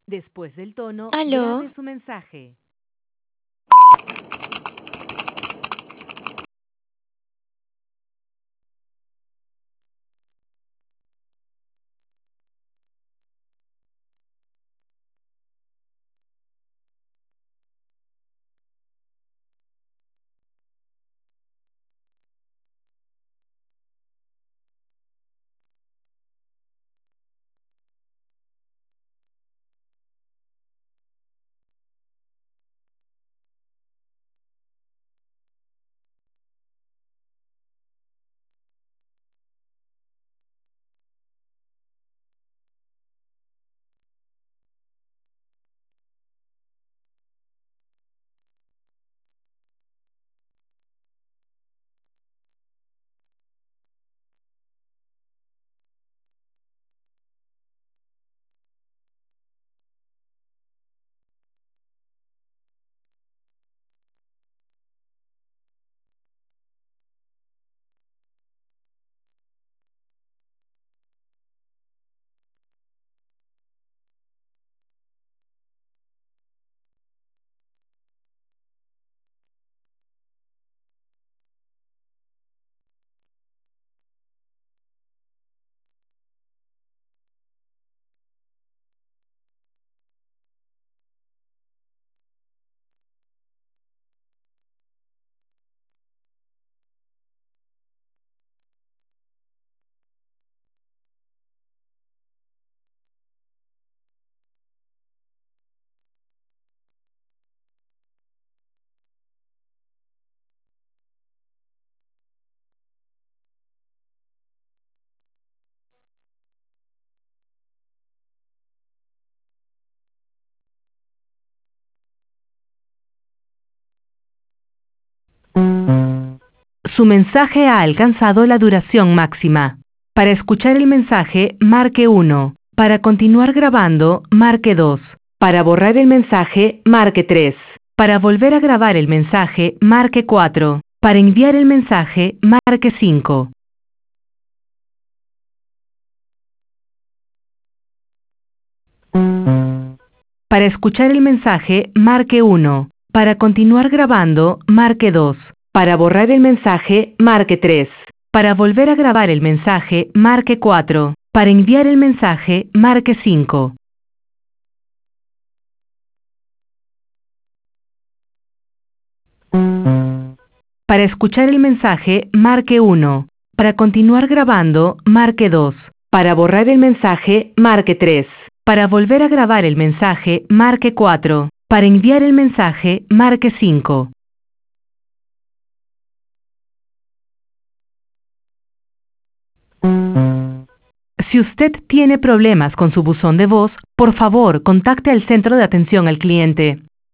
Después del tono, ¿Aló? grabe su mensaje. Su mensaje ha alcanzado la duración máxima. Para escuchar el mensaje, marque 1. Para continuar grabando, marque 2. Para borrar el mensaje, marque 3. Para volver a grabar el mensaje, marque 4. Para enviar el mensaje, marque 5. Para escuchar el mensaje, marque 1. Para continuar grabando, marque 2. Para borrar el mensaje, marque 3. Para volver a grabar el mensaje, marque 4. Para enviar el mensaje, marque 5. Para escuchar el mensaje, marque 1. Para continuar grabando, marque 2. Para borrar el mensaje, marque 3. Para volver a grabar el mensaje, marque 4. Para enviar el mensaje, marque 5. Si usted tiene problemas con su buzón de voz, por favor, contacte al centro de atención al cliente.